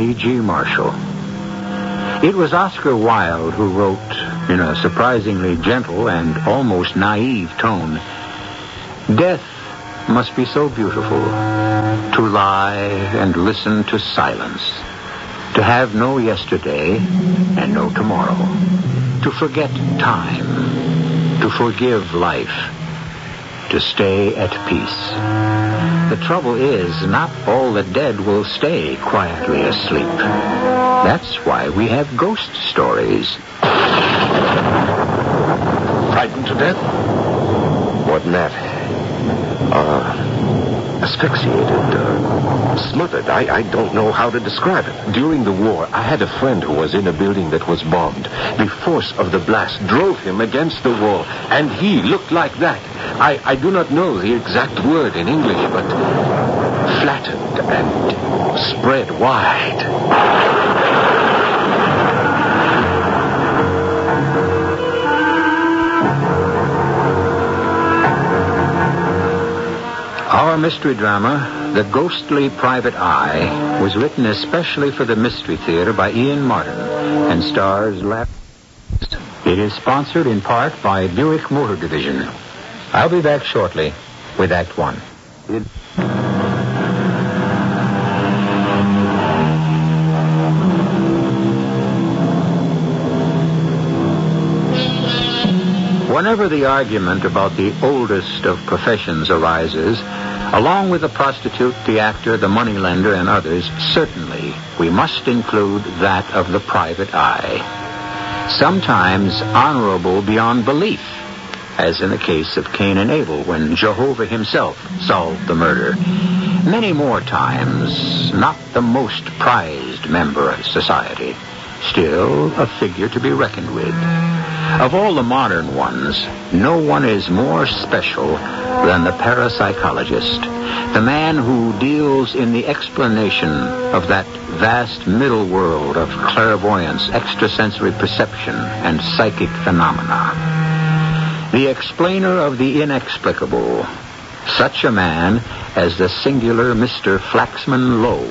C.G. Marshall. It was Oscar Wilde who wrote, in a surprisingly gentle and almost naive tone, "Death must be so beautiful, to lie and listen to silence, to have no yesterday and no tomorrow, to forget time, to forgive life, to stay at peace. The trouble is, not all the dead will stay quietly asleep. That's why we have ghost stories." Frightened to death? More than that. Asphyxiated, smothered. I don't know how to describe it. During the war, I had a friend who was in a building that was bombed. The force of the blast drove him against the wall, and he looked like that. I do not know the exact word in English, but flattened and spread wide. Our mystery drama, The Ghostly Private Eye, was written especially for the Mystery Theater by Ian Martin and stars Larry. It is sponsored in part by Buick Motor Division. I'll be back shortly with Act One. Whenever the argument about the oldest of professions arises, along with the prostitute, the actor, the moneylender, and others, certainly we must include that of the private eye. Sometimes honorable beyond belief, as in the case of Cain and Abel when Jehovah himself solved the murder. Many more times, not the most prized member of society, still a figure to be reckoned with. Of all the modern ones, no one is more special than the parapsychologist, the man who deals in the explanation of that vast middle world of clairvoyance, extrasensory perception, and psychic phenomena. The explainer of the inexplicable, such a man as the singular Mr. Flaxman Lowe.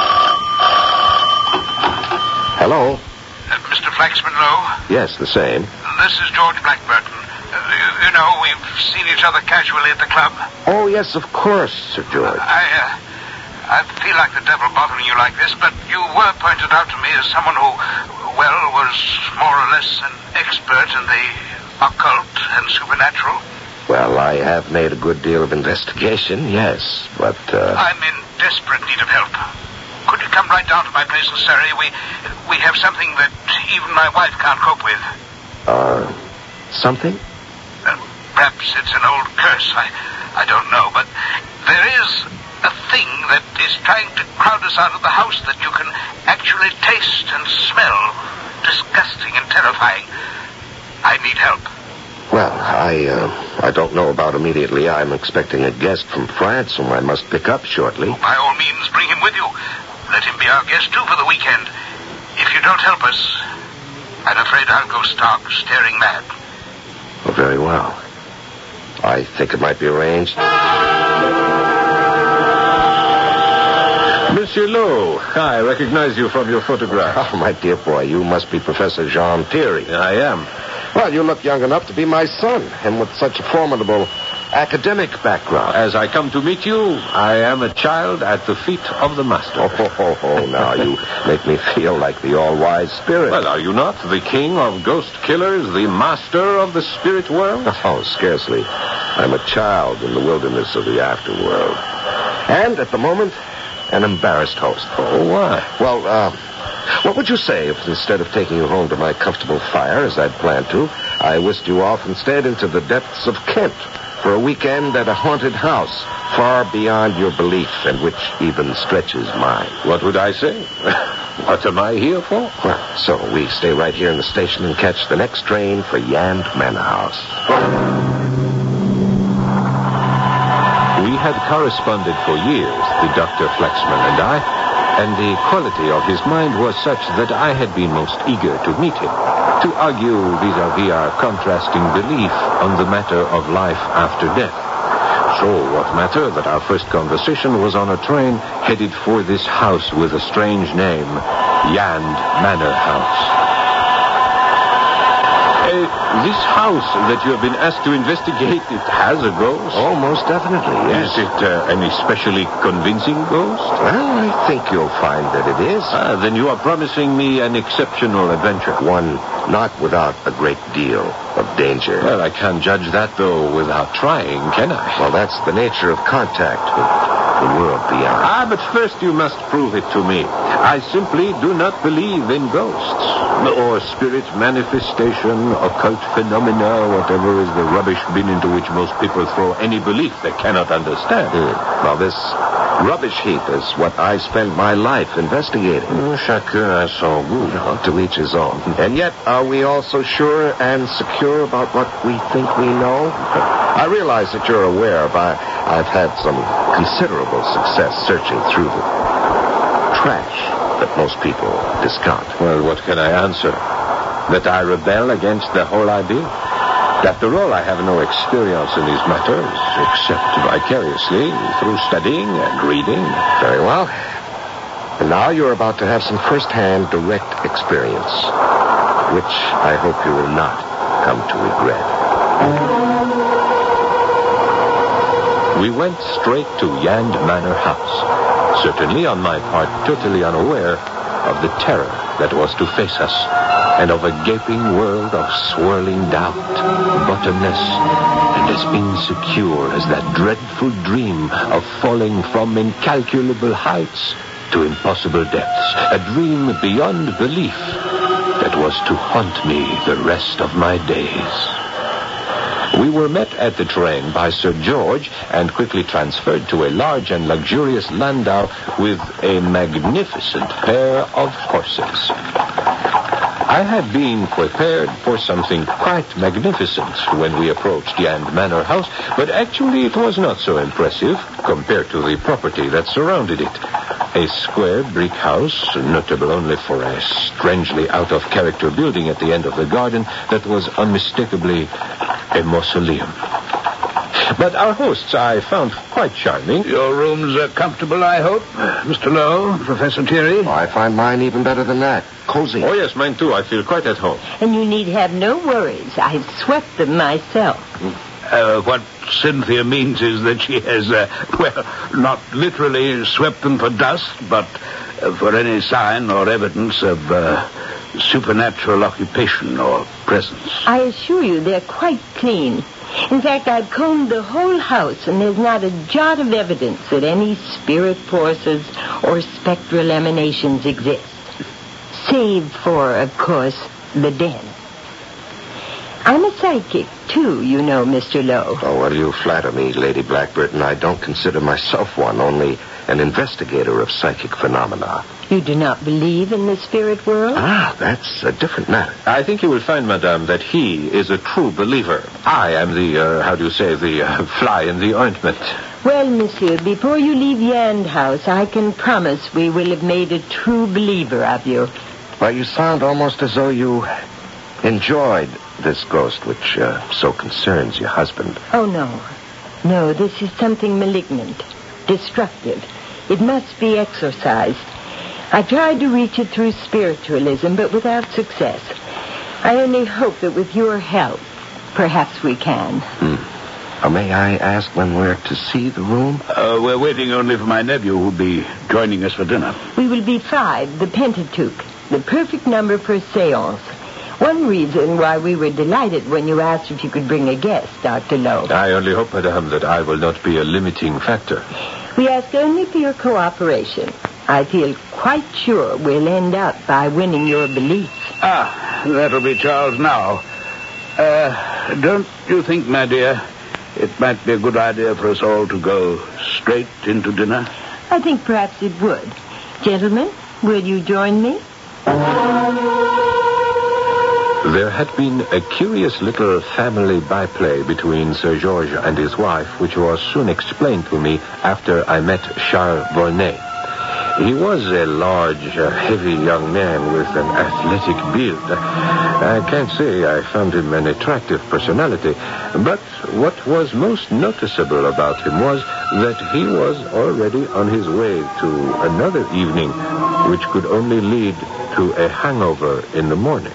Hello? Mr. Flaxman Lowe? Yes, the same. This is George Blackburton. You know, we've seen each other casually at the club. Oh, yes, of course, Sir George. I feel like the devil bothering you like this, but you were pointed out to me as someone who, well, was more or less an expert in the occult and supernatural. Well, I have made a good deal of investigation, yes, but, I'm in desperate need of help. Could you come right down to my place in Surrey? We have something that even my wife can't cope with. Something? Perhaps it's an old curse. I don't know, but there is a thing that is trying to crowd us out of the house that you can actually taste and smell. Disgusting and terrifying. I need help. Well, I don't know about immediately. I'm expecting a guest from France whom I must pick up shortly. By all means, bring him with you. Let him be our guest, too, for the weekend. If you don't help us, I'm afraid I'll go stark, staring mad. Oh, very well. I think it might be arranged. Monsieur Lowe, I recognize you from your photograph. Oh, my dear boy, you must be Professor Jean Thierry. I am. Well, you look young enough to be my son, and with such a formidable academic background. As I come to meet you, I am a child at the feet of the master. Oh, now you make me feel like the all-wise spirit. Well, are you not the king of ghost killers, the master of the spirit world? Oh, scarcely. I'm a child in the wilderness of the afterworld. And, at the moment, an embarrassed host. Oh, why? Well, what would you say if instead of taking you home to my comfortable fire, as I'd planned to, I whisked you off instead into the depths of Kent for a weekend at a haunted house far beyond your belief and which even stretches mine? What would I say? What am I here for? Well, so we stay right here in the station and catch the next train for Yand Manor House. We had corresponded for years, the Dr. Flaxman and I, and the quality of his mind was such that I had been most eager to meet him, to argue vis-à-vis our contrasting belief on the matter of life after death. So what matter that our first conversation was on a train headed for this house with a strange name, Yand Manor House. This house that you have been asked to investigate, it has a ghost? Oh, most definitely, yes. Is it an especially convincing ghost? Well, I think you'll find that it is. Then you are promising me an exceptional adventure. One not without a great deal of danger. Well, I can't judge that, though, without trying, can I? Well, that's the nature of contact with the world beyond. But first you must prove it to me. I simply do not believe in ghosts. Or spirit manifestation, occult phenomena, whatever is the rubbish bin into which most people throw any belief they cannot understand. Well, this rubbish heap is what I spend my life investigating. Chacun a son goût. To each his own. And yet, are we all so sure and secure about what we think we know? I realize that you're aware I've had some considerable success searching through the trash that most people discount. Well, what can I answer? That I rebel against the whole idea? After all, I have no experience in these matters, except vicariously through studying and reading. Very well. And now you're about to have some first-hand direct experience, which I hope you will not come to regret. We went straight to Yand Manor House, certainly on my part totally unaware of the terror that was to face us, and of a gaping world of swirling doubt, bottomless, and as insecure as that dreadful dream of falling from incalculable heights to impossible depths, a dream beyond belief that was to haunt me the rest of my days. We were met at the train by Sir George and quickly transferred to a large and luxurious landau with a magnificent pair of horses. I had been prepared for something quite magnificent when we approached Yand Manor House, but actually it was not so impressive compared to the property that surrounded it. A square brick house, notable only for a strangely out-of-character building at the end of the garden that was unmistakably a mausoleum. But our hosts I found quite charming. Your rooms are comfortable, I hope, Mr. Lowe, Professor Thierry? Oh, I find mine even better than that. Cozy. Oh, yes, mine too. I feel quite at home. And you need have no worries. I've swept them myself. What Cynthia means is that she has, not literally swept them for dust, but for any sign or evidence of supernatural occupation or presence. I assure you they're quite clean. In fact, I've combed the whole house, and there's not a jot of evidence that any spirit forces or spectral emanations exist. Save for, of course, the den. I'm a psychic, too, you know, Mr. Lowe. Oh, well, you flatter me, Lady Blackburton. I don't consider myself one, only an investigator of psychic phenomena. You do not believe in the spirit world? That's a different matter. I think you will find, madame, that he is a true believer. I am the fly in the ointment. Well, monsieur, before you leave Yand House, I can promise we will have made a true believer of you. Well, you sound almost as though you enjoyed this ghost which so concerns your husband. Oh, no. No, this is something malignant, destructive. It must be exorcised. I tried to reach it through spiritualism, but without success. I only hope that with your help, perhaps we can. May I ask when we're to see the room? We're waiting only for my nephew, who'll be joining us for dinner. We will be 5, the Pentateuch, the perfect number for a seance. One reason why we were delighted when you asked if you could bring a guest, Dr. Lowe. I only hope, madame, that I will not be a limiting factor. We ask only for your cooperation. I feel quite sure we'll end up by winning your belief. That'll be Charles now. Don't you think, my dear, it might be a good idea for us all to go straight into dinner? I think perhaps it would. Gentlemen, will you join me? There had been a curious little family byplay between Sir Georges and his wife, which was soon explained to me after I met Charles Volney. He was a large, heavy young man with an athletic build. I can't say I found him an attractive personality, but what was most noticeable about him was that he was already on his way to another evening, which could only lead to a hangover in the morning.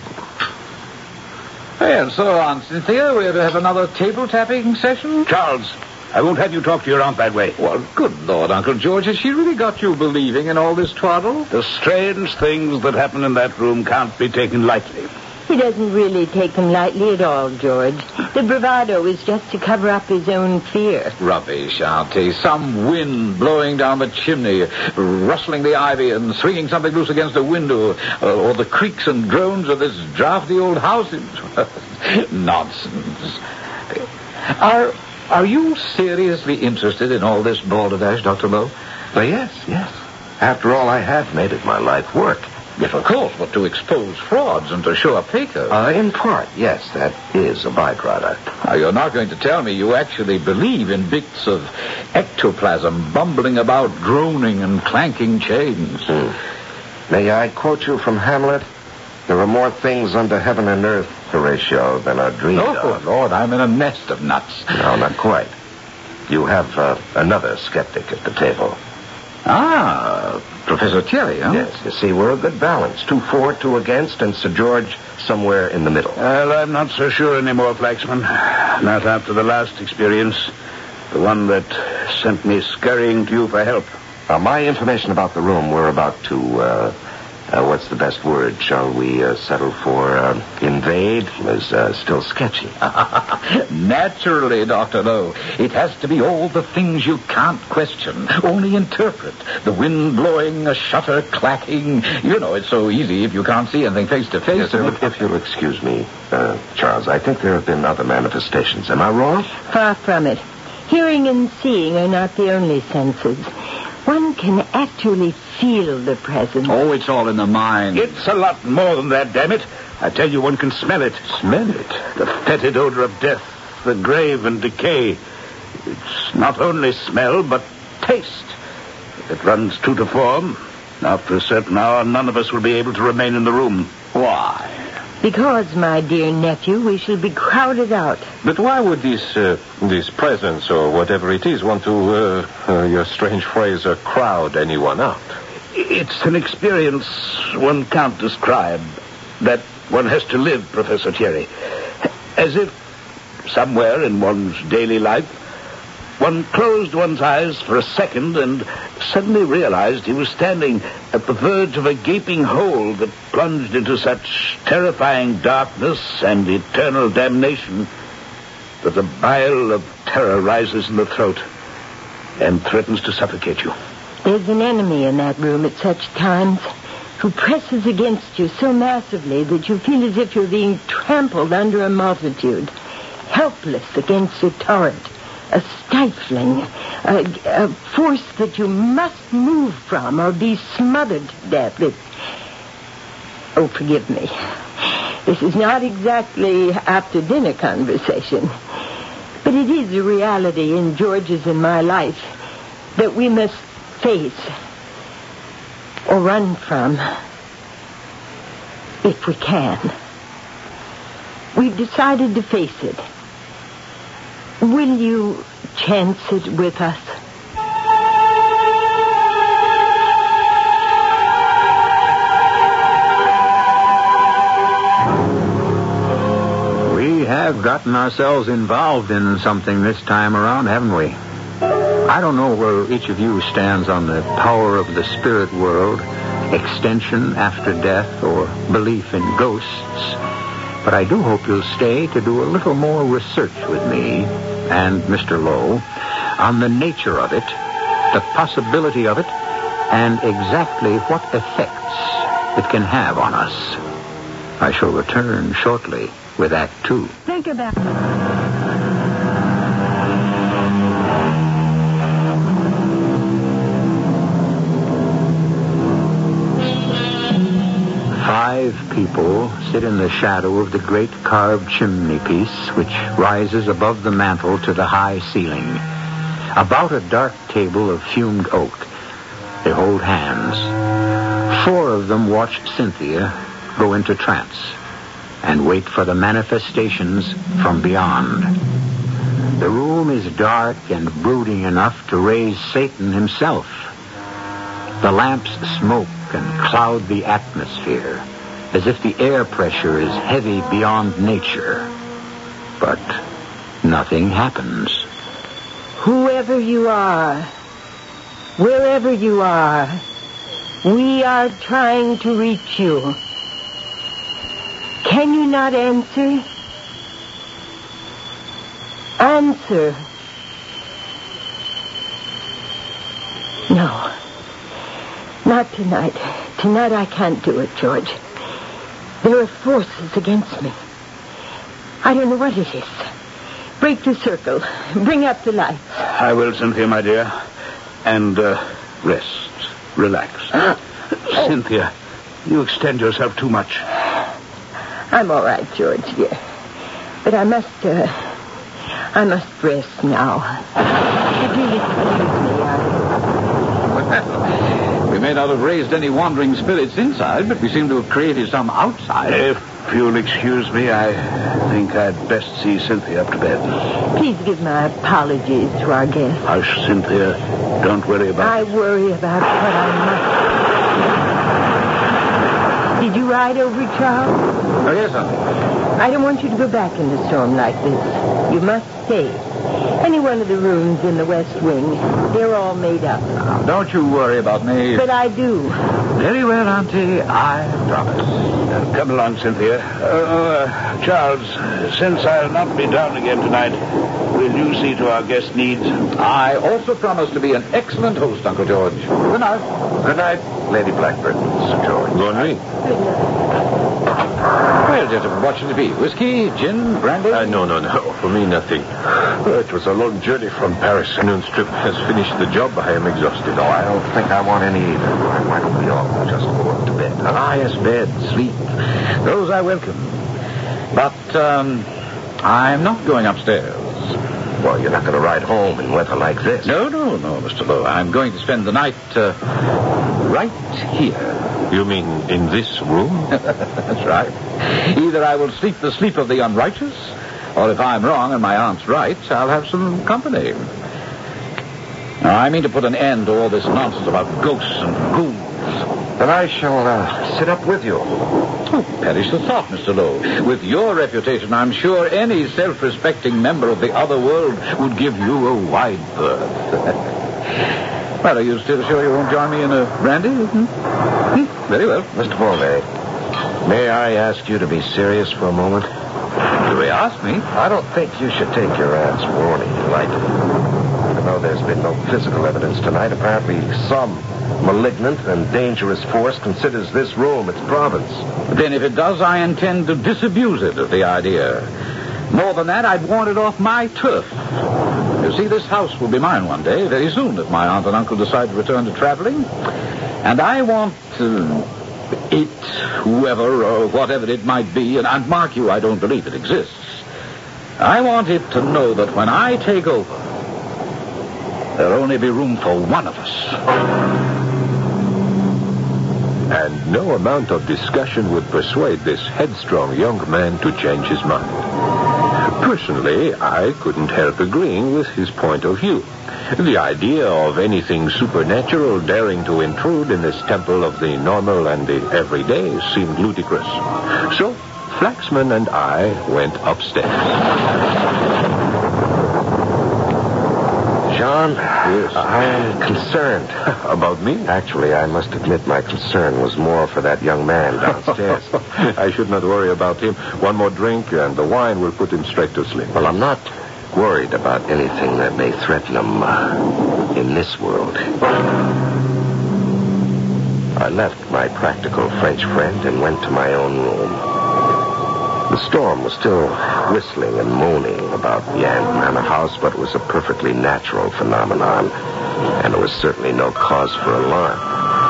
And so, Aunt Cynthia, we're to have another table-tapping session? Charles, I won't have you talk to your aunt that way. Well, good Lord, Uncle George, has she really got you believing in all this twaddle? The strange things that happen in that room can't be taken lightly. He doesn't really take them lightly at all, George. The bravado is just to cover up his own fear. Rubbish, Auntie. Some wind blowing down the chimney, rustling the ivy and swinging something loose against a window, or the creaks and groans of this drafty old house. Nonsense. Are you seriously interested in all this balderdash, Dr. Lowe? Well, yes. After all, I have made it my life work. Yes, of course, but to expose frauds and to show a Paco. In part, yes, that is a byproduct. Now, you're not going to tell me you actually believe in bits of ectoplasm bumbling about, droning and clanking chains. May I quote you from Hamlet? There are more things under heaven and earth, Horatio, than are dreamed of. Oh, Lord, I'm in a nest of nuts. No, not quite. You have another skeptic at the table. Ah, Professor Thierry, huh? Yes, you see, we're a good balance. 2 for, 2 against, and Sir George somewhere in the middle. Well, I'm not so sure anymore, Flaxman. Not after the last experience. The one that sent me scurrying to you for help. My information about the room, we're about to, what's the best word? Shall we settle for invade? Is still sketchy. Naturally, Dr. Lowe. It has to be all the things you can't question, only interpret. The wind blowing, a shutter clacking. You know, it's so easy if you can't see anything face to face. Yes, sir, if you'll excuse me, Charles, I think there have been other manifestations. Am I wrong? Far from it. Hearing and seeing are not the only senses. One can actually feel the presence. Oh, it's all in the mind. It's a lot more than that, damn it. I tell you, one can smell it. Smell it? The fetid odor of death, the grave and decay. It's not only smell, but taste. It runs true to form. After a certain hour, none of us will be able to remain in the room. Why? Because, my dear nephew, we shall be crowded out. But why would this presence, or whatever it is, want to, your strange phrase, crowd anyone out? It's an experience one can't describe, that one has to live, Professor Thierry. As if, somewhere in one's daily life, one closed one's eyes for a second and suddenly realized he was standing at the verge of a gaping hole that plunged into such terrifying darkness and eternal damnation that the bile of terror rises in the throat and threatens to suffocate you. There's an enemy in that room at such times who presses against you so massively that you feel as if you're being trampled under a multitude, helpless against a torrent. A stifling, a force that you must move from or be smothered to death. Oh, forgive me. This is not exactly after-dinner conversation, but it is a reality in George's and my life that we must face or run from if we can. We've decided to face it. Will you chance it with us? We have gotten ourselves involved in something this time around, haven't we? I don't know where each of you stands on the power of the spirit world, extension after death, or belief in ghosts. But I do hope you'll stay to do a little more research with me and Mr. Lowe on the nature of it, the possibility of it, and exactly what effects it can have on us. I shall return shortly with Act 2. Think about it. 5 people sit in the shadow of the great carved chimney piece which rises above the mantel to the high ceiling. About a dark table of fumed oak, they hold hold hands. 4 of them watch Cynthia go into trance and wait for the manifestations from beyond. The room is dark and brooding enough to raise Satan himself. The lamps smoke and cloud the atmosphere, as if the air pressure is heavy beyond nature. But nothing happens. Whoever you are, wherever you are, we are trying to reach you. Can you not answer? Answer. No. Not tonight. Tonight I can't do it, George. There are forces against me. I don't know what it is. Break the circle. Bring up the lights. I will, Cynthia, my dear. And, rest. Relax. Cynthia, you extend yourself too much. I'm all right, George, dear. But I must rest now. If you'll excuse me, Well, we may not have raised any wandering spirits inside, but we seem to have created some outside. If you'll excuse me, I think I'd best see Cynthia up to bed. Please give my apologies to our guest. Hush, Cynthia. Don't worry about I worry about what I must. Did you ride over, Charles? Oh, yes, sir. I don't want you to go back in the storm like this. You must stay. Any one of the rooms in the West Wing, they're all made up. Now, don't you worry about me. But I do. Very well, Auntie. I promise. Come along, Cynthia. Charles, since I'll not be down again tonight, will you see to our guest needs? I also promise to be an excellent host, Uncle George. Good night. Good night, Lady Blackbird, Sir George. Good night. Well, gentlemen, what should it be? Whiskey, gin, brandy? No. For me, nothing. It was a long journey from Paris. Noon's trip has finished the job. I am exhausted. No, I don't think I want any either. Why don't we all just go up to bed? Huh? Ah, yes, bed, sleep. Those I welcome. But, I'm not going upstairs. Well, you're not going to ride home in weather like this. No, Mr. Lowe. I'm going to spend the night, right here. You mean in this room? That's right. Either I will sleep the sleep of the unrighteous, or if I'm wrong and my aunt's right, I'll have some company. Now, I mean to put an end to all this nonsense about ghosts and ghouls. Then I shall sit up with you. Oh, perish the thought, Mr. Lowe. With your reputation, I'm sure any self-respecting member of the other world would give you a wide berth. Well, are you still sure you won't join me in a brandy? Very well. Mr. Volney, may I ask you to be serious for a moment? Do you ask me? I don't think you should take your aunt's warning lightly. Even though there's been no physical evidence tonight, apparently some malignant and dangerous force considers this room its province. Then if it does, I intend to disabuse it of the idea. More than that, I'd want it off my turf. You see, this house will be mine one day, very soon, if my aunt and uncle decide to return to traveling. And I want it, whoever or whatever it might be, and mark you, I don't believe it exists. I want it to know that when I take over, there'll only be room for one of us. And no amount of discussion would persuade this headstrong young man to change his mind. Personally, I couldn't help agreeing with his point of view. The idea of anything supernatural daring to intrude in this temple of the normal and the everyday seemed ludicrous. So, Flaxman and I went upstairs. John, Yes. I am concerned. About me? Actually, I must admit my concern was more for that young man downstairs. I should not worry about him. One more drink and the wine will put him straight to sleep. Well, I'm not worried about anything that may threaten him in this world. I left my practical French friend and went to my own room. The storm was still whistling and moaning about Yand Manor House, but it was a perfectly natural phenomenon, and there was certainly no cause for alarm.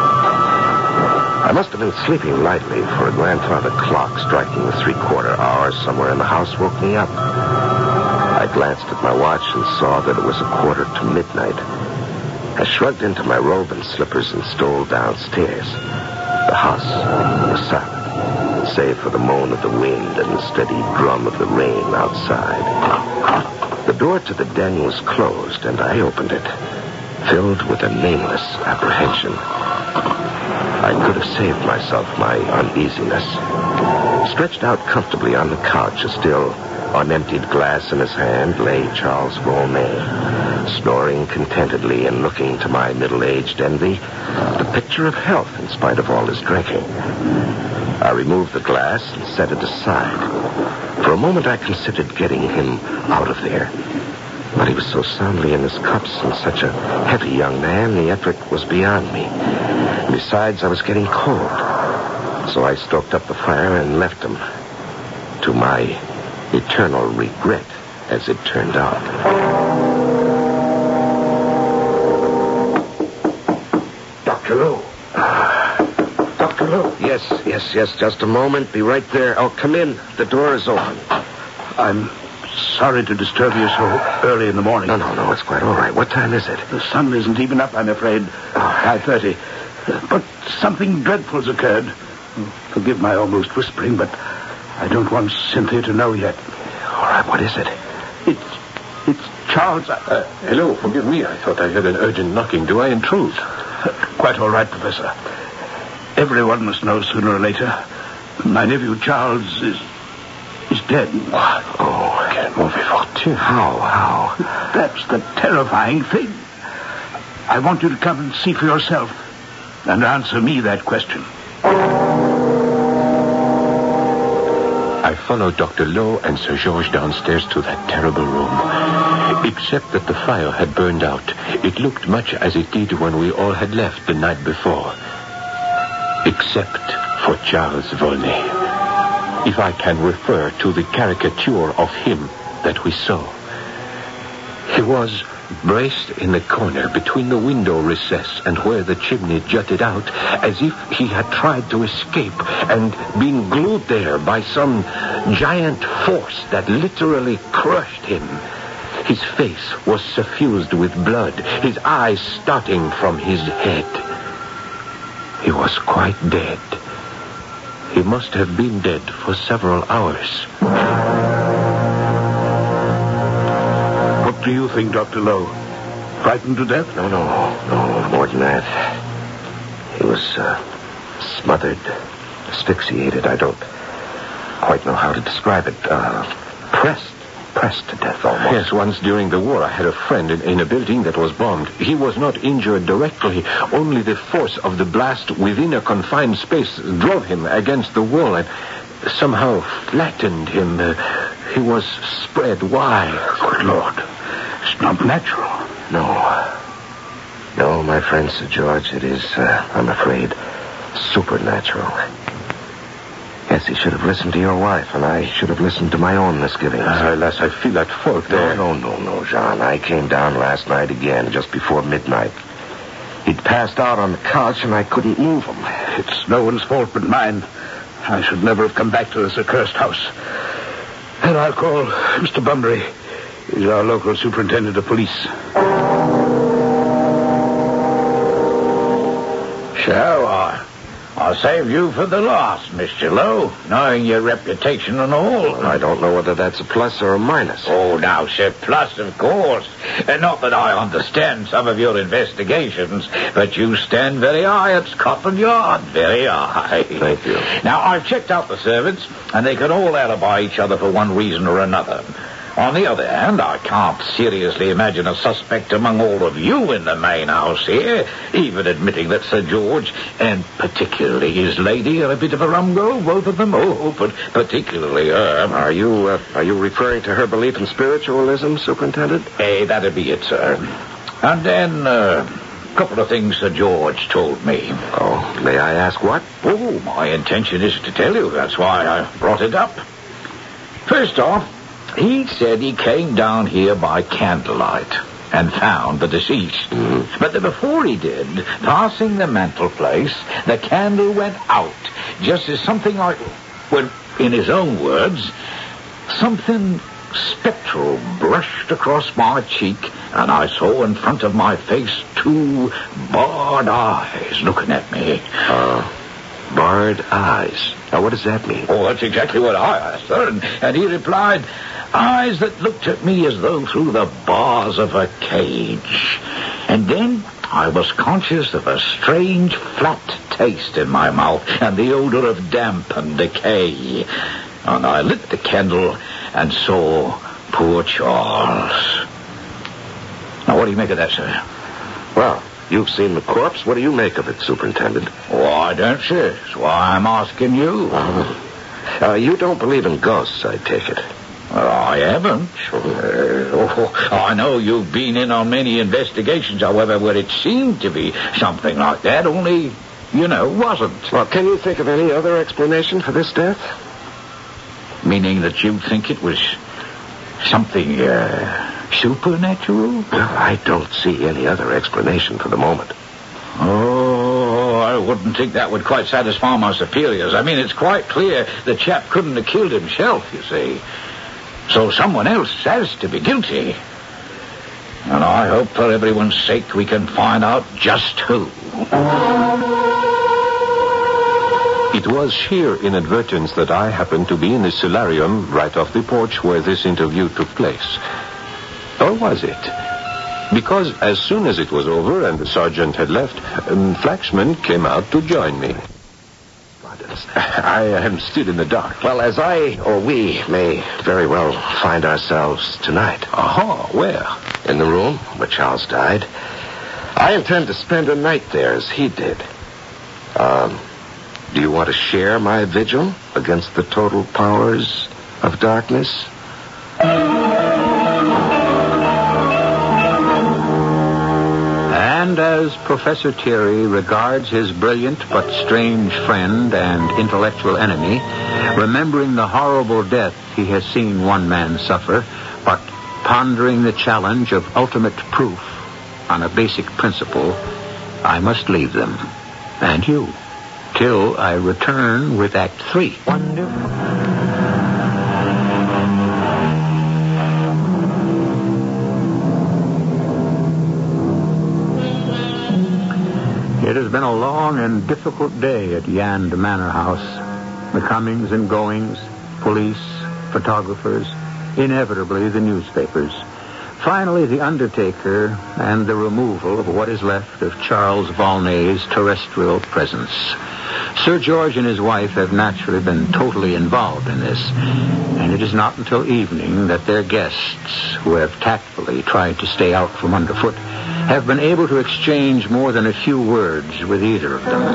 I must have been sleeping lightly, for a grandfather clock striking the 3/4 hour somewhere in the house woke me up. I glanced at my watch and saw that it was 1:15 to midnight. I shrugged into my robe and slippers and stole downstairs. The house was silent, save for the moan of the wind and the steady drum of the rain outside. The door to the den was closed, and I opened it, filled with a nameless apprehension. I could have saved myself my uneasiness. Stretched out comfortably on the couch, a still unemptied glass in his hand, lay Charles Volney, snoring contentedly and looking to my middle-aged envy, the picture of health in spite of all his drinking. I removed the glass and set it aside. For a moment I considered getting him out of there. But he was so soundly in his cups and such a heavy young man, the effort was beyond me. Besides, I was getting cold. So I stoked up the fire and left him. To my eternal regret, as it turned out. Dr. Lowe. Dr. Lowe. Yes, just a moment. Be right there. Oh, come in. The door is open. I'm sorry to disturb you so early in the morning. No, it's quite all right. What time is it? The sun isn't even up, I'm afraid. 5:30. But something dreadful's occurred. Forgive my almost whispering, but I don't want Cynthia to know yet. All right, what is it? It's Charles. Hello, forgive me. I thought I heard an urgent knocking. Do I intrude? Quite all right, Professor. Everyone must know sooner or later. My nephew Charles is dead. What? Oh, I can't move it. How? That's the terrifying thing. I want you to come and see for yourself and answer me that question. I followed Dr. Lowe and Sir George downstairs to that terrible room. Except that the fire had burned out, it looked much as it did when we all had left the night before. Except for Charles Volney. If I can refer to the caricature of him that we saw. He was braced in the corner between the window recess and where the chimney jutted out, as if he had tried to escape and been glued there by some giant force that literally crushed him. His face was suffused with blood, his eyes starting from his head. He was quite dead. He must have been dead for several hours. What do you think, Dr. Lowe? Frightened to death? No, more than that. He was smothered, asphyxiated. I don't quite know how to describe it. Pressed to death almost. Yes, once during the war I had a friend in a building that was bombed. He was not injured directly. Only the force of the blast within a confined space drove him against the wall and somehow flattened him. He was spread wide. Good Lord. It's not natural. No, my friend Sir George, it is, I'm afraid, supernatural. Yes, he should have listened to your wife, and I should have listened to my own misgivings. Alas, I feel at fault there. No, Jean. I came down last night again, just before midnight. He'd passed out on the couch, and I couldn't move him. It's no one's fault but mine. I should never have come back to this accursed house. And I'll call Mr. Bunbury. He's our local superintendent of police. So, I'll save you for the last, Mr. Lowe, knowing your reputation and all. I don't know whether that's a plus or a minus. Oh, now, sir, plus, of course. And not that I understand some of your investigations, but you stand very high at Scotland Yard, very high. Thank you. Now, I've checked out the servants, and they can all alibi each other for one reason or another. On the other hand, I can't seriously imagine a suspect among all of you in the main house here, even admitting that Sir George, and particularly his lady, are a bit of a rumgo, both of them. Oh, but particularly her. Are you referring to her belief in spiritualism, Superintendent? That'd be it, sir. And then, a couple of things Sir George told me. Oh, may I ask what? Oh, my intention is to tell you. That's why I brought it up. First off, he said he came down here by candlelight and found the deceased. But before he did, passing the mantelpiece, the candle went out, just as something like, well, in his own words, something spectral brushed across my cheek, and I saw in front of my face 2 barred eyes looking at me. Barred eyes. Now, what does that mean? Oh, that's exactly what I asked, sir. And he replied, eyes that looked at me as though through the bars of a cage. And then I was conscious of a strange flat taste in my mouth and the odor of damp and decay. And I lit the candle and saw poor Charles. Now, what do you make of that, sir? Well, you've seen the corpse. What do you make of it, Superintendent? Oh, I don't see. That's why I'm asking you. You don't believe in ghosts, I take it. Well, I haven't. I know you've been in on many investigations, however, where it seemed to be something like that, only, wasn't. Well, can you think of any other explanation for this death? Meaning that you think it was something, supernatural? Well, I don't see any other explanation for the moment. Oh, I wouldn't think that would quite satisfy my superiors. I mean, it's quite clear the chap couldn't have killed himself, you see. So someone else has to be guilty. And I hope for everyone's sake we can find out just who. It was sheer inadvertence that I happened to be in the solarium right off the porch where this interview took place. Or was it? Because as soon as it was over and the sergeant had left, Flaxman came out to join me. I am still in the dark. Well, as we may very well find ourselves tonight. Aha, where? In the room where Charles died. I intend to spend a night there as he did. Do you want to share my vigil against the total powers of darkness? And as Professor Thierry regards his brilliant but strange friend and intellectual enemy, remembering the horrible death he has seen one man suffer, but pondering the challenge of ultimate proof on a basic principle, I must leave them, and you, till I return with Act 3. Wonderful. It has been a long and difficult day at Yand Manor House. The comings and goings, police, photographers, inevitably the newspapers. Finally, the undertaker and the removal of what is left of Charles Volney's terrestrial presence. Sir George and his wife have naturally been totally involved in this, and it is not until evening that their guests, who have tactfully tried to stay out from underfoot, have been able to exchange more than a few words with either of them.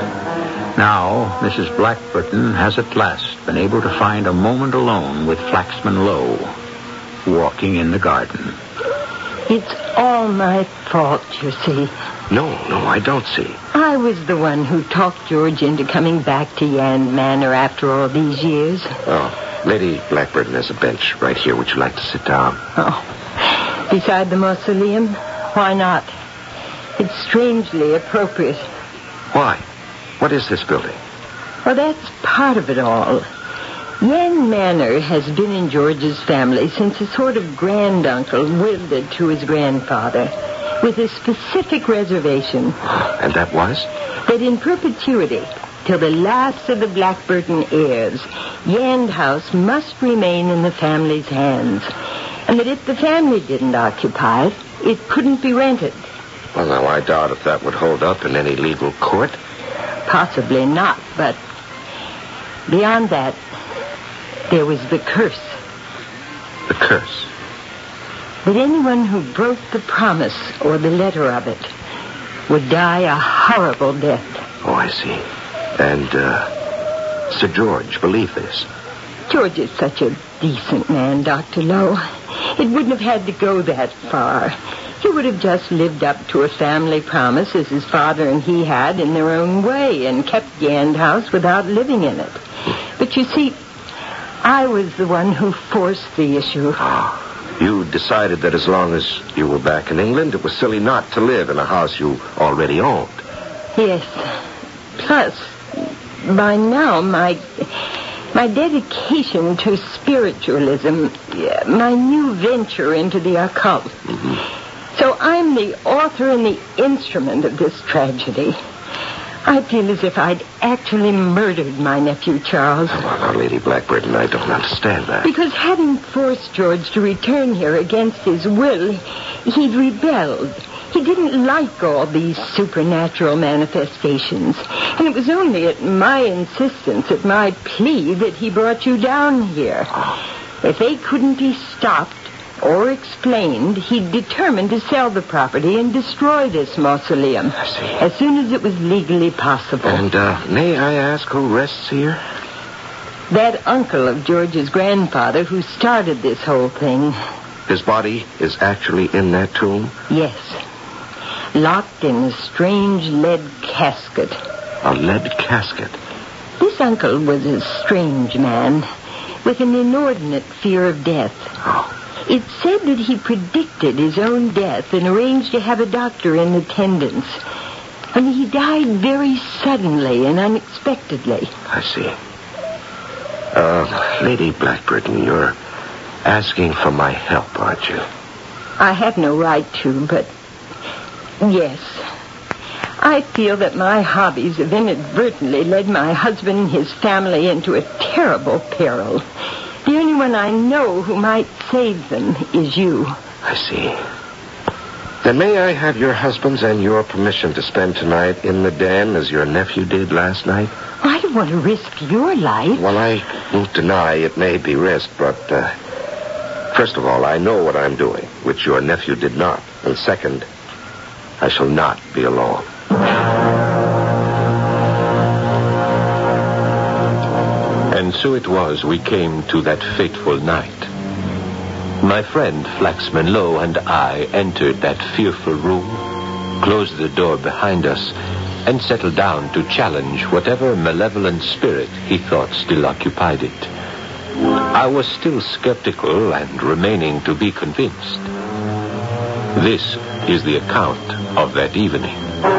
Now, Mrs. Blackburton has at last been able to find a moment alone with Flaxman Lowe, walking in the garden. It's all my fault, you see. No, I don't see. I was the one who talked George into coming back to Yand Manor after all these years. Oh, Lady Blackburton has a bench right here. Would you like to sit down? Oh, beside the mausoleum? Why not? It's strangely appropriate. Why? What is this building? Well, that's part of it all. Yand Manor has been in George's family since a sort of granduncle willed it to his grandfather, with a specific reservation. And that was? That in perpetuity, till the last of the Blackburton heirs, Yand House must remain in the family's hands, and that if the family didn't occupy it, it couldn't be rented. Well, now, I doubt if that would hold up in any legal court. Possibly not, but beyond that, there was the curse. The curse? That anyone who broke the promise or the letter of it would die a horrible death. Oh, I see. And, Sir George believed this? George is such a decent man, Dr. Lowe. It wouldn't have had to go that far. He would have just lived up to a family promise as his father and he had in their own way and kept Yand House without living in it. But you see, I was the one who forced the issue. Oh, you decided that as long as you were back in England, it was silly not to live in a house you already owned. Yes. Plus, by now, my dedication to spiritualism, my new venture into the occult. Mm-hmm. So I'm the author and the instrument of this tragedy. I feel as if I'd actually murdered my nephew, Charles. Well, Lady Blackburn, I don't understand that. Because having forced George to return here against his will, he'd rebelled. He didn't like all these supernatural manifestations. And it was only at my insistence, at my plea, that he brought you down here. If they couldn't be stopped or explained, he determined to sell the property and destroy this mausoleum as soon as it was legally possible. And may I ask who rests here? That uncle of George's grandfather who started this whole thing. His body is actually in that tomb? Yes. Locked in a strange lead casket. A lead casket? This uncle was a strange man with an inordinate fear of death. Oh. It's said that he predicted his own death and arranged to have a doctor in attendance. And he died very suddenly and unexpectedly. I see. Lady Blackburn, you're asking for my help, aren't you? I have no right to, but yes. I feel that my hobbies have inadvertently led my husband and his family into a terrible peril. The only one I know who might save them is you. I see. Then may I have your husband's and your permission to spend tonight in the den as your nephew did last night? I don't want to risk your life. Well, I won't deny it may be risked, but first of all, I know what I'm doing, which your nephew did not. And second, I shall not be alone. And so it was we came to that fateful night. My friend Flaxman Lowe and I entered that fearful room, closed the door behind us, and settled down to challenge whatever malevolent spirit he thought still occupied it. I was still skeptical and remaining to be convinced. This is the account of that evening.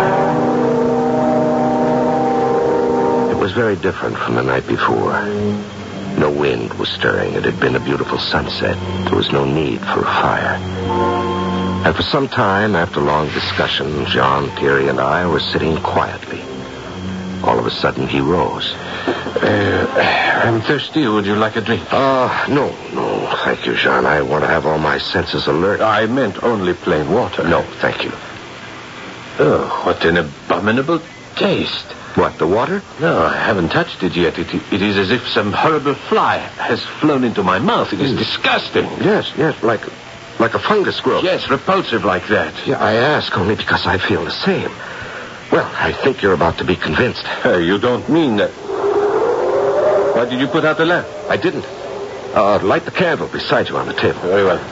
It was very different from the night before. No wind was stirring. It had been a beautiful sunset. There was no need for a fire. And for some time, after long discussion, Jean, Thierry, and I were sitting quietly. All of a sudden, he rose. I'm thirsty. Would you like a drink? No, thank you, Jean. I want to have all my senses alert. I meant only plain water. No, thank you. Oh, what an abominable taste. What, the water? No, I haven't touched it yet. It is as if some horrible fly has flown into my mouth. It is disgusting. Yes, like a fungus growth. Yes, repulsive like that. Yeah, I ask only because I feel the same. Well, I think you're about to be convinced. You don't mean that. Why did you put out the lamp? I didn't. Light the candle beside you on the table. Very well.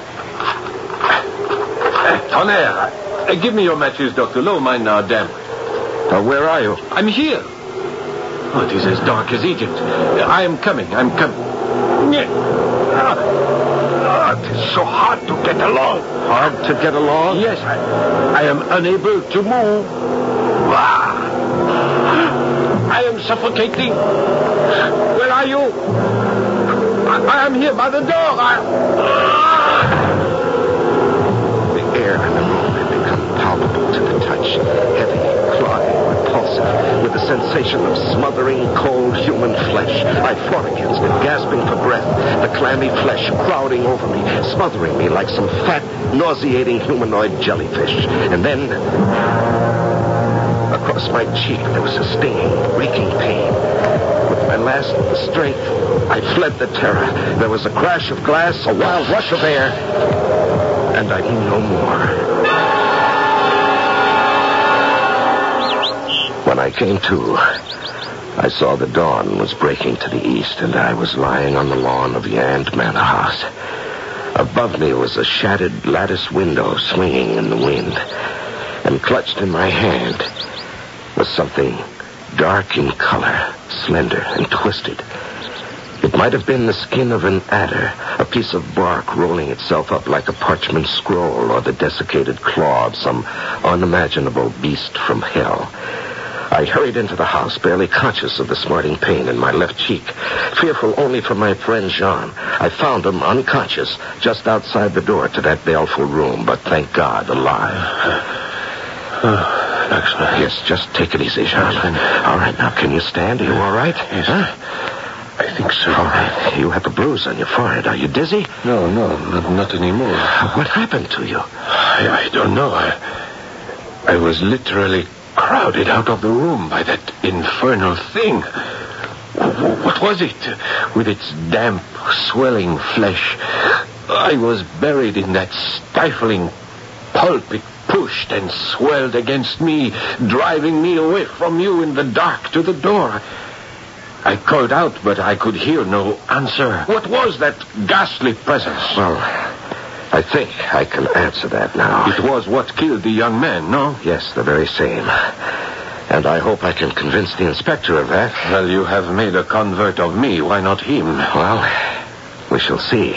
Tonnerre, give me your matches, Dr. Lowe. Mine are damp. Where are you? I'm here. Oh, it is as dark as Egypt. I am coming. It is so hard to get along. Hard to get along? Yes, I am unable to move. I am suffocating. Where are you? I am here by the door. The air in the room had become palpable to the touch. Heavy, clogging, repulsive, with a sensation of smothering, cold human flesh. I fought against it, gasping for breath, the clammy flesh crowding over me, smothering me like some fat, nauseating humanoid jellyfish. And then, across my cheek, there was a stinging, reeking pain. With my last strength, I fled the terror. There was a crash of glass, a wild rush of air, and I knew no more. When I came to, I saw the dawn was breaking to the east, and I was lying on the lawn of Yand Manor House. Above me was a shattered lattice window swinging in the wind, and clutched in my hand was something dark in color, slender and twisted. It might have been the skin of an adder, a piece of bark rolling itself up like a parchment scroll, or the desiccated claw of some unimaginable beast from hell. I hurried into the house, barely conscious of the smarting pain in my left cheek, fearful only for my friend Jean. I found him unconscious just outside the door to that baleful room, but thank God, alive. Excellent. Yes, just take it easy, Jean. All right, now, can you stand? Are you all right? Yes. Huh? I think so. All right. You have a bruise on your forehead. Are you dizzy? No, not anymore. What happened to you? I don't know. I was literally crowded out of the room by that infernal thing. What was it? With its damp, swelling flesh, I was buried in that stifling pulp. It pushed and swelled against me, driving me away from you in the dark to the door. I called out, but I could hear no answer. What was that ghastly presence? Well, I think I can answer that now. It was what killed the young man, no? Yes, the very same. And I hope I can convince the inspector of that. Well, you have made a convert of me. Why not him? Well, we shall see.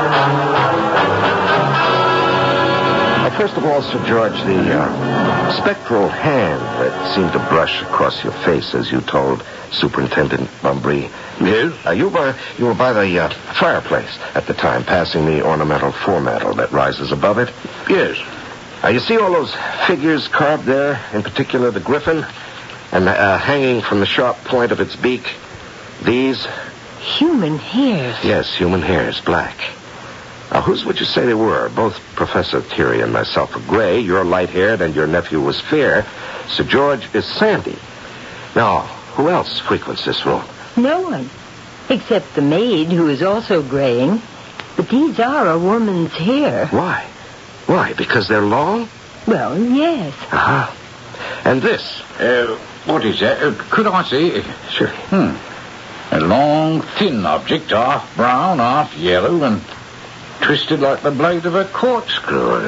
First of all, Sir George, the spectral hand that seemed to brush across your face as you told Superintendent Bumbry. Yes? You were by the fireplace at the time, passing the ornamental foremantle that rises above it. Yes. You see all those figures carved there, in particular the griffin, and hanging from the sharp point of its beak? These? Human hairs. Yes, human hairs, black. Now, whose would you say they were? Both Professor Thierry and myself are gray. You're light-haired, and your nephew was fair. Sir George is sandy. Now, who else frequents this room? No one, except the maid, who is also graying. But these are a woman's hair. Why? Why? Because they're long? Well, yes. Uh-huh. And this? What is that? Could I see? Sure. A long, thin object, half brown, half yellow, and twisted like the blade of a corkscrew.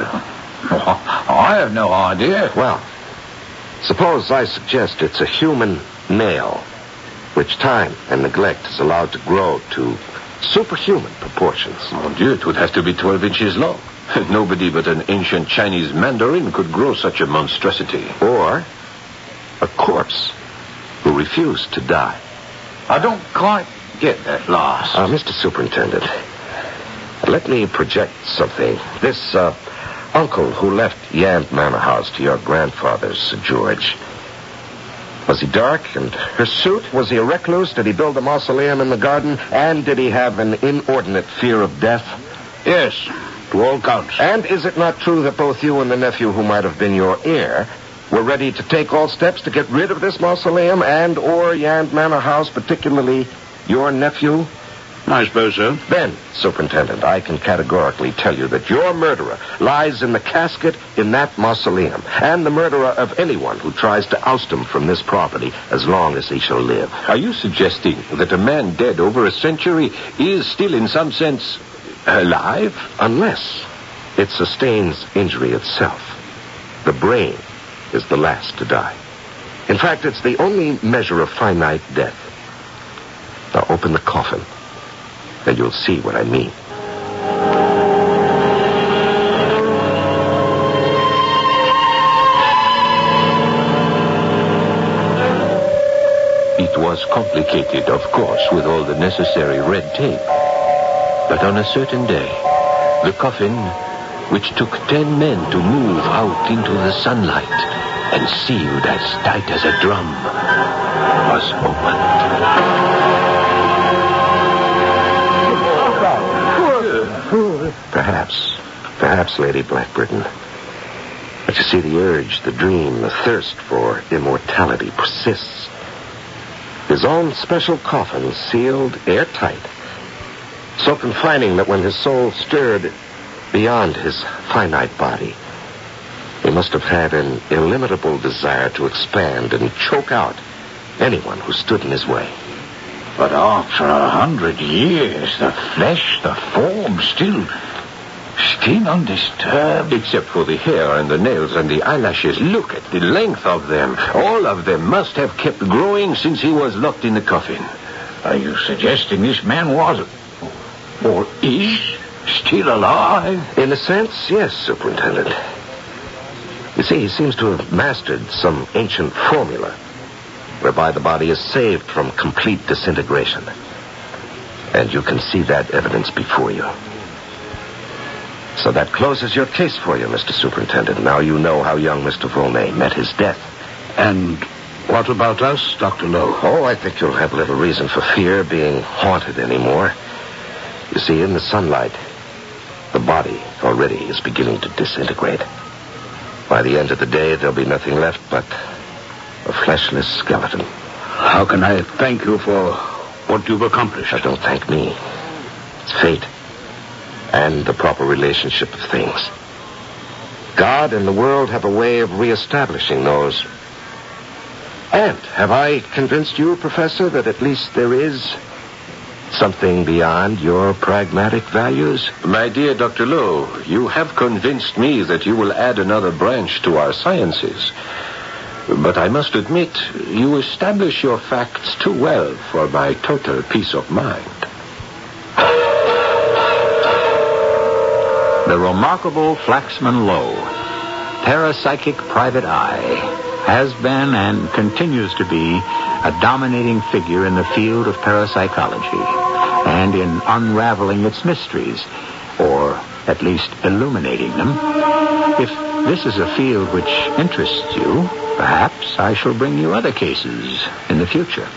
I have no idea. Well, suppose I suggest it's a human nail, which time and neglect is allowed to grow to superhuman proportions. Oh, dear, it would have to be 12 inches long. Nobody but an ancient Chinese mandarin could grow such a monstrosity. Or a corpse who refused to die. I don't quite get that last. Mr. Superintendent, let me project something. This uncle who left Yant Manor House to your grandfather, Sir George, was he dark and hirsute? Was he a recluse? Did he build a mausoleum in the garden? And did he have an inordinate fear of death? Yes, to all counts. And is it not true that both you and the nephew who might have been your heir were ready to take all steps to get rid of this mausoleum and or Yant Manor House, particularly your nephew? I suppose so. Then, Superintendent, I can categorically tell you that your murderer lies in the casket in that mausoleum, and the murderer of anyone who tries to oust him from this property as long as he shall live. Are you suggesting that a man dead over a century is still in some sense alive? Unless it sustains injury itself. The brain is the last to die. In fact, it's the only measure of finite death. Now open the coffin, and you'll see what I mean. It was complicated, of course, with all the necessary red tape. But on a certain day, the coffin, which took 10 men to move out into the sunlight and sealed as tight as a drum, was opened. Perhaps, Lady Blackburton. But you see, the urge, the dream, the thirst for immortality persists. His own special coffin, sealed airtight, so confining that when his soul stirred beyond his finite body, he must have had an illimitable desire to expand and choke out anyone who stood in his way. But after 100 years, the flesh, the form, still undisturbed. Except for the hair and the nails and the eyelashes. Look at the length of them. All of them must have kept growing since he was locked in the coffin. Are you suggesting this man was, or is, still alive? In a sense, yes, Superintendent. You see, he seems to have mastered some ancient formula, whereby the body is saved from complete disintegration. And you can see that evidence before you. So that closes your case for you, Mr. Superintendent. Now you know how young Mr. Volney met his death. And what about us, Dr. Lowe? Oh, I think you'll have little reason for fear being haunted anymore. You see, in the sunlight, the body already is beginning to disintegrate. By the end of the day, there'll be nothing left but a fleshless skeleton. How can I thank you for what you've accomplished? Now, don't thank me. It's fate and the proper relationship of things. God and the world have a way of reestablishing those. And have I convinced you, Professor, that at least there is something beyond your pragmatic values? My dear Dr. Lowe, you have convinced me that you will add another branch to our sciences. But I must admit, you establish your facts too well for my total peace of mind. The remarkable Flaxman Lowe, parapsychic private eye, has been and continues to be a dominating figure in the field of parapsychology and in unraveling its mysteries, or at least illuminating them. If this is a field which interests you, perhaps I shall bring you other cases in the future.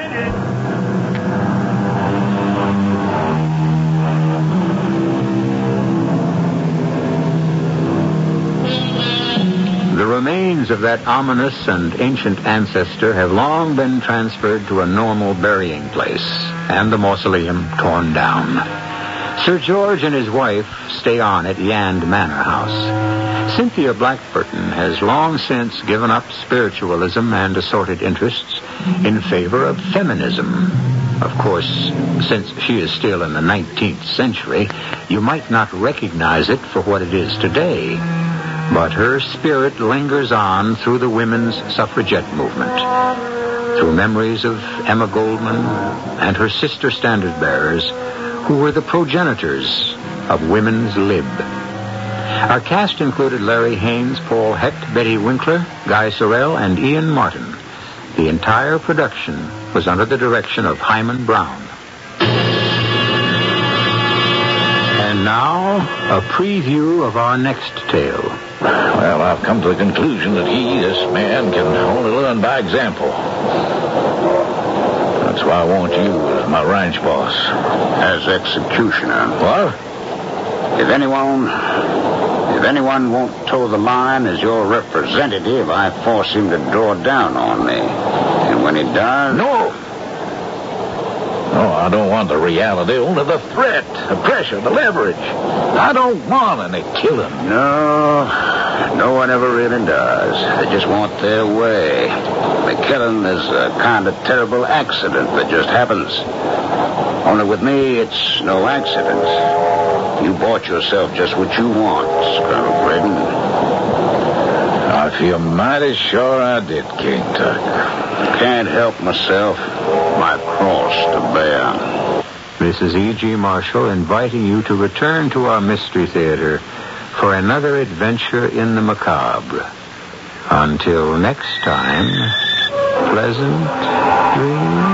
The remains of that ominous and ancient ancestor have long been transferred to a normal burying place, and the mausoleum torn down. Sir George and his wife stay on at Yand Manor House. Cynthia Blackburton has long since given up spiritualism and assorted interests in favor of feminism. Of course, since she is still in the 19th century, you might not recognize it for what it is today. But her spirit lingers on through the women's suffragette movement, through memories of Emma Goldman and her sister standard-bearers, who were the progenitors of women's lib. Our cast included Larry Haynes, Paul Hecht, Betty Winkler, Guy Sorrell, and Ian Martin. The entire production was under the direction of Hyman Brown. And now, a preview of our next tale. Well, I've come to the conclusion that this man, can only learn by example. That's why I want you as my ranch boss. As executioner. What? If anyone won't toe the line as your representative, I force him to draw down on me. And when he does... No, I don't want the reality, only the threat, the pressure, the leverage. I don't want any killing. No one ever really does. They just want their way. The killing is a kind of terrible accident that just happens. Only with me, it's no accident. You bought yourself just what you want, Colonel Braden. I feel mighty sure I did, King Tut. Can't help myself. My cross to bear. This is E.G. Marshall inviting you to return to our Mystery Theater for another adventure in the macabre. Until next time, pleasant dreams.